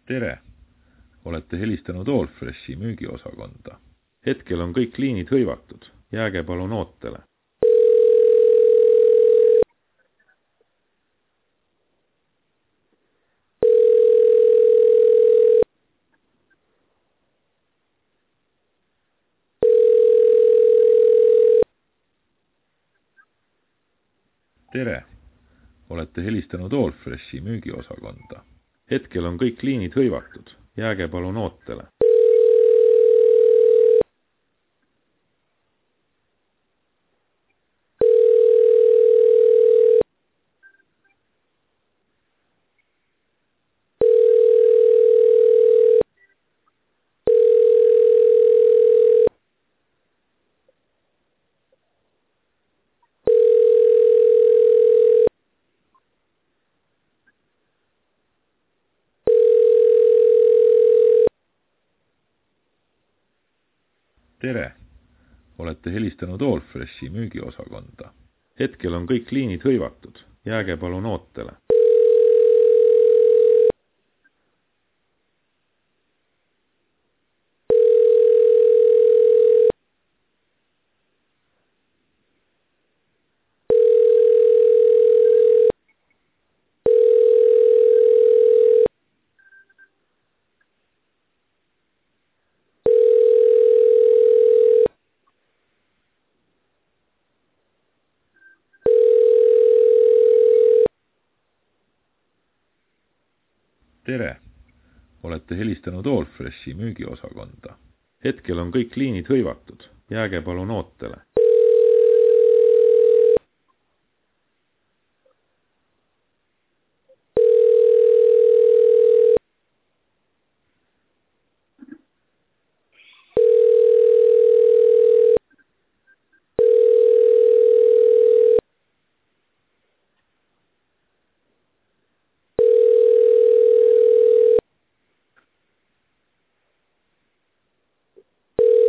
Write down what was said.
Tere! Olete helistanud Allfreshi müügiosakonda. Hetkel on kõik liinid hõivatud. Jääge palun ootele. Tere! Olete helistanud Allfreshi müügiosakonda. Hetkel on kõik liinid hõivatud. Jääge palun ootele. Tere! Olete helistanud Allfreshi müügiosakonda. Hetkel on kõik liinid hõivatud. Jääge palun ootele. Tere! Olete helistanud Allfreshi müügiosakonda. Hetkel on kõik liinid hõivatud. Jääge palun ootele.